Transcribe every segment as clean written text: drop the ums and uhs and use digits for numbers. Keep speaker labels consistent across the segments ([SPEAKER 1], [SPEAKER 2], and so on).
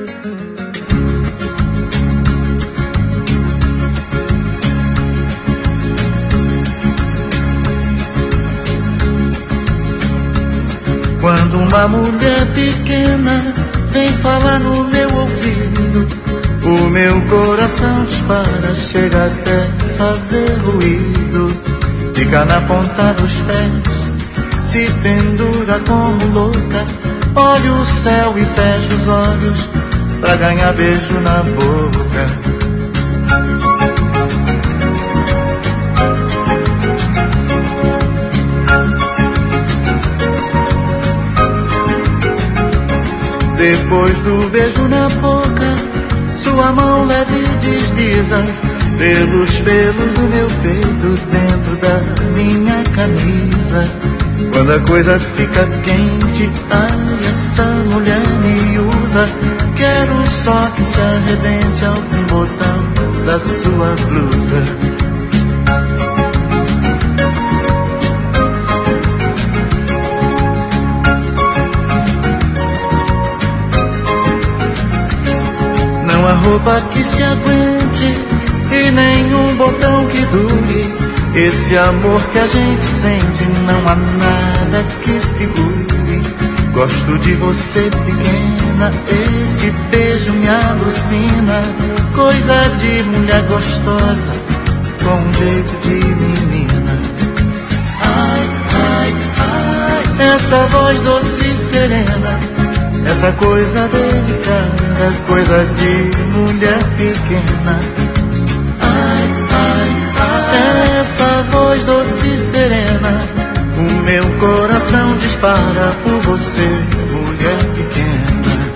[SPEAKER 1] Quando uma mulher pequena vem falar no meu ouvido, o meu coração dispara, chega até fazer ruído. Fica na ponta dos pés, se pendura como louca. Olha o céu e fecha os olhos pra ganhar beijo na boca. Depois do beijo na boca, sua mão leve desliza pelos pelos do meu peito, dentro da minha camisa. Quando a coisa fica quente, ai, essa mulher me usa. Quero só que se arrebente algum botão da sua blusa. Não há roupa que se aguente e nenhum botão que dure esse amor que a gente sente. Não há nada que segure. Gosto de você pequena, esse beijo me alucina. Coisa de mulher gostosa, com um jeito de menina. Ai, ai, ai, essa voz doce e serena, essa coisa delicada, coisa de mulher pequena. Ai, ai, ai, essa voz doce e serena, o meu coração dispara por você, mulher pequena.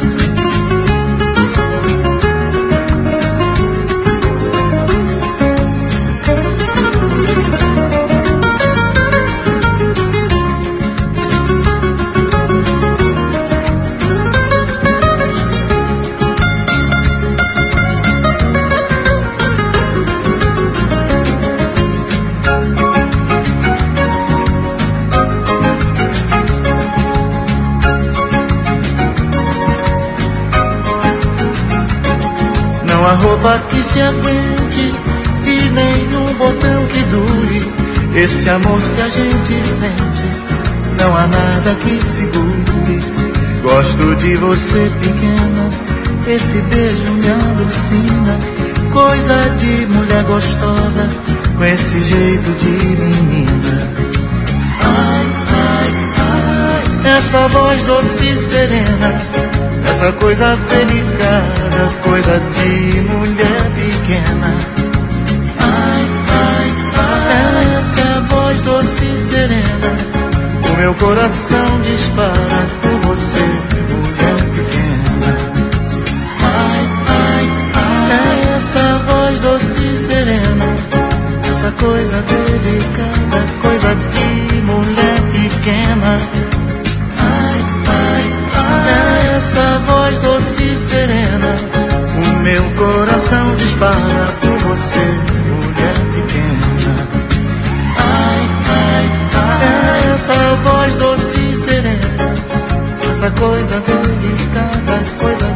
[SPEAKER 1] Não há roupa que se aguente e nenhum botão que dure esse amor que a gente sente. Não há nada que segure. Gosto de você pequena, esse beijo me alucina. Coisa de mulher gostosa, com esse jeito de menina. Ai, ai, ai, essa voz doce e serena, essa coisa delicada, coisa de mulher pequena. Ai, ai, ai, essa voz doce e serena, o meu coração dispara por você, mulher pequena. Ai, ai, ai, essa voz doce e serena, essa coisa delicada, coisa de mulher pequena. Ai, ai, ai, essa voz doce e serena, o meu coração dispara por você, mulher pequena. Ai, ai, ai, essa voz doce e serena, essa coisa delicada, coisa